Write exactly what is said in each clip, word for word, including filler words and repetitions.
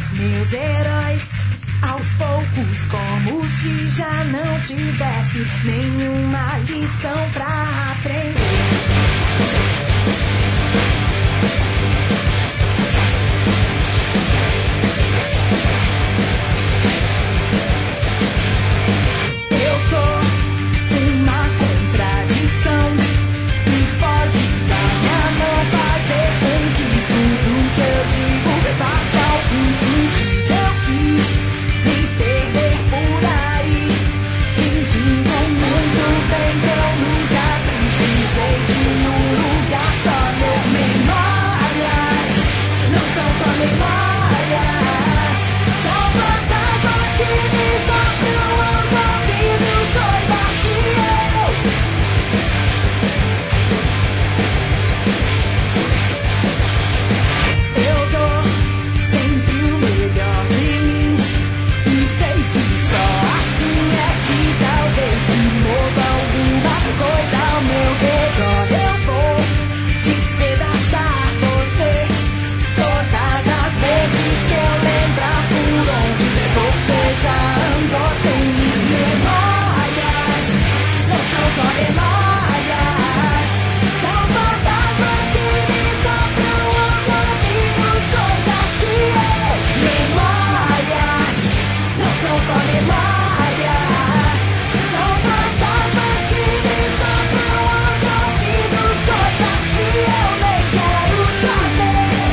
os meus heróis, aos poucos, como se já não tivesse nenhuma lição pra aprender. Eu sou uma contradição e foge da minha mão fazer com que tudo que eu digo faça algum sentido. Eu quis me perder por aí, fingindo muito bem que eu nunca precisei de um lugar. Só meu memórias, não são só memórias, são fantasmas que me sopram aos ouvidos, coisas que eu Eu dou sempre o melhor de mim e sei que só assim é que talvez se mova alguma coisa ao meu redor. Eu vou despedaçar você todas as vezes que eu lembrar por onde você já andou sem mim. Memórias, não são só memórias, são fantasmas que me sopram aos ouvidos, coisas que eu. Memórias, não são só memórias, são fantasmas que me sopram aos ouvidos, coisas que eu nem quero saber.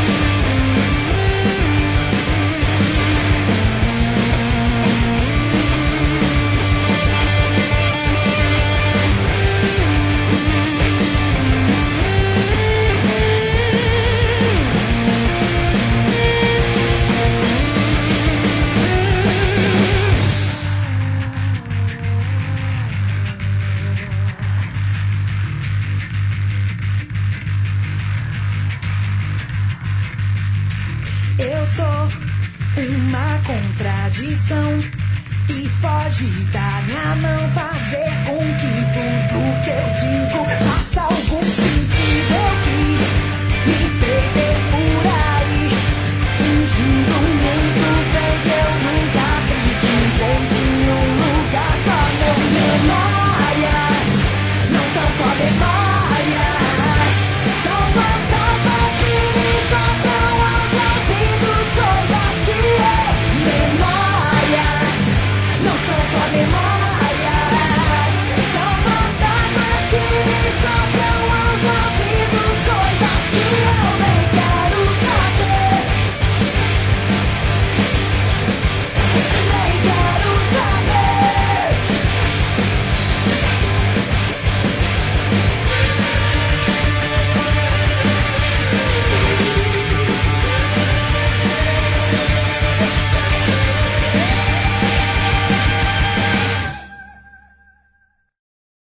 Eu sou uma contradição e foge da minha mão fazer com que tudo que eu digo faça